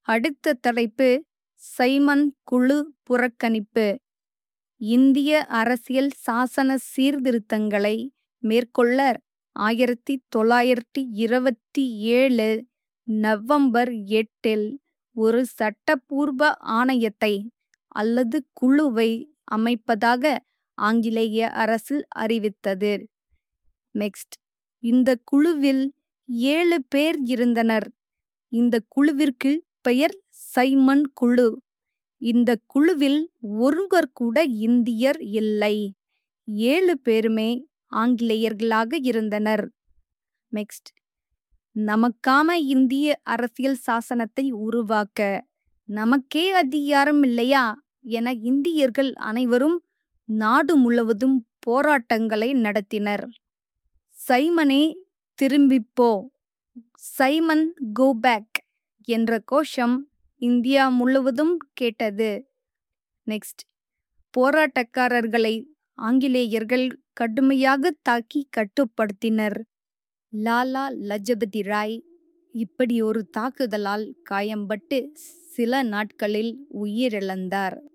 அடுத்த தலைப்பு சைமன் குழு புறக்கணிப்பு. இந்திய அரசியல் சாசன சீர்திருத்தங்களை மேற்கொள்ள 1927 நவம்பர் 8 ஒரு சட்டப்பூர்வ ஆணையத்தை அல்லது குழுவை அமைப்பதாக ஆங்கிலேய அரசு அறிவித்தது. நெக்ஸ்ட், இந்த குழுவில் 7 பேர் இருந்தனர். இந்த குழுவிற்கு பெயர் சைமன் குழு. இந்த குழுவில் ஒருவர் கூட இந்தியர் இல்லை. 7 பேருமே ஆங்கிலேயர்களாக இருந்தனர். நெக்ஸ்ட், நமக்கான இந்திய அரசியல் சாசனத்தை உருவாக்க நமக்கே அதிகாரம் இல்லையா என இந்தியர்கள் அனைவரும் நாடு முழுவதும் போராட்டங்களை நடத்தினர். சைமனே திரும்பிப்போ, சைமன் கோ பேக் என்ற கோஷம் இந்தியா முழுவதும் கேட்டது. நெக்ஸ்ட், போராட்டக்காரர்களை ஆங்கிலேயர்கள் கடுமையாக தாக்கி கட்டுப்படுத்தினர். லாலா லஜபதி ராய் இப்படி ஒரு தாக்குதலால் காயம்பட்டு சில நாட்களில் உயிரிழந்தார்.